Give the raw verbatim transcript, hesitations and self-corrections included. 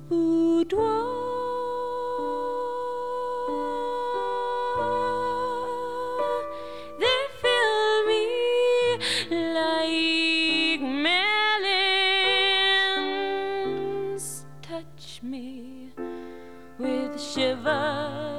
boudoir. They fill me like melons, touch me with shivers.